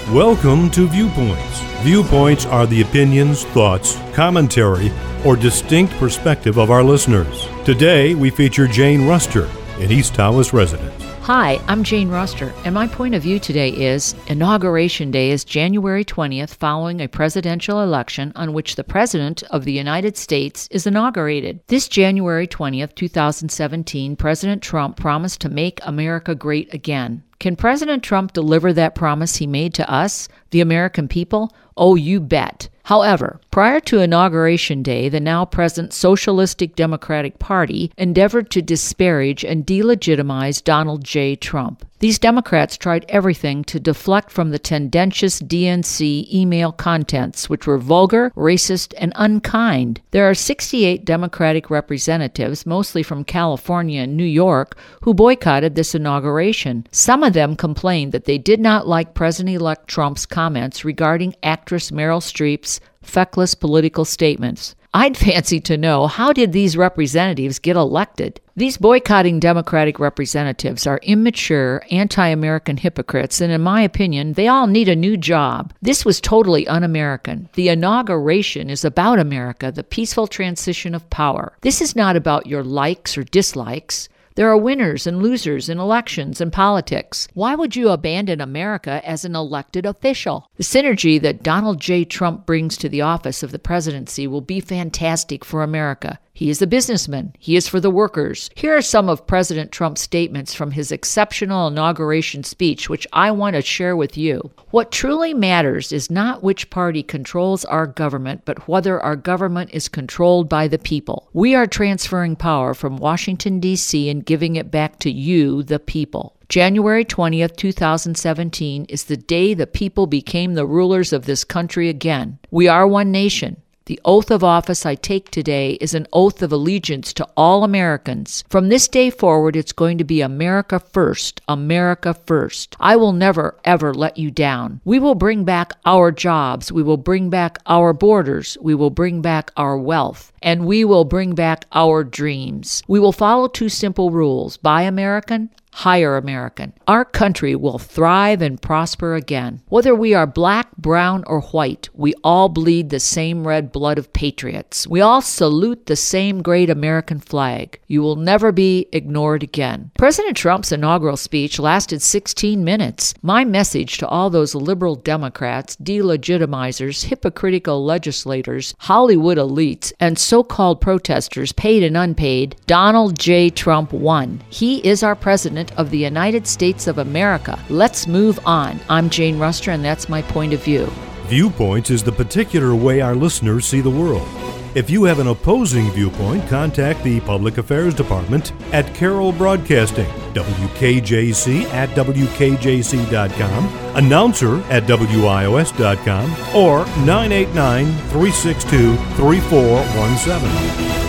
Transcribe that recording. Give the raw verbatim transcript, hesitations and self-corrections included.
Welcome to Viewpoints. Viewpoints are the opinions, thoughts, commentary, or distinct perspective of our listeners. Today, we feature Jane Ruster, an East Tawas resident. Hi, I'm Jane Ruster, and my point of view today is Inauguration Day is January twentieth following a presidential election on which the President of the United States is inaugurated. This January twentieth, twenty seventeen, President Trump promised to make America great again. Can President Trump deliver that promise he made to us, the American people? Oh, you bet. However, prior to Inauguration Day, the now present Socialistic Democratic Party endeavored to disparage and delegitimize Donald J. Trump. These Democrats tried everything to deflect from the tendentious D N C email contents, which were vulgar, racist, and unkind. There are sixty-eight Democratic representatives, mostly from California and New York, who boycotted this inauguration. Some of them complained that they did not like President-elect Trump's comments regarding actress Meryl Streep's feckless political statements. I'd fancy to know, how did these representatives get elected? These boycotting Democratic representatives are immature, anti-American hypocrites, and in my opinion, they all need a new job. This was totally un-American. The inauguration is about America, the peaceful transition of power. This is not about your likes or dislikes. There are winners and losers in elections and politics. Why would you abandon America as an elected official? The synergy that Donald J. Trump brings to the office of the presidency will be fantastic for America. He is a businessman. He is for the workers. Here are some of President Trump's statements from his exceptional inauguration speech, which I want to share with you. What truly matters is not which party controls our government, but whether our government is controlled by the people. We are transferring power from Washington, D C and giving it back to you, the people. January twentieth, twenty seventeen is the day the people became the rulers of this country again. We are one nation. The oath of office I take today is an oath of allegiance to all Americans. From this day forward, it's going to be America first, America first. I will never, ever let you down. We will bring back our jobs. We will bring back our borders. We will bring back our wealth. And we will bring back our dreams. We will follow two simple rules. Buy American, hire American. Our country will thrive and prosper again. Whether we are black, brown, or white, we all bleed the same red blood of patriots. We all salute the same great American flag. You will never be ignored again. President Trump's inaugural speech lasted sixteen minutes. My message to all those liberal Democrats, delegitimizers, hypocritical legislators, Hollywood elites, and so-called protesters, paid and unpaid, Donald J. Trump won. He is our president of the United States of America. Let's move on. I'm Jane Ruster, and that's my point of view. Viewpoints is the particular way our listeners see the world. If you have an opposing viewpoint, contact the Public Affairs Department at Carroll Broadcasting, W K J C at W K J C dot com, announcer at W I O S dot com, or nine eight nine, three six two, three four one seven.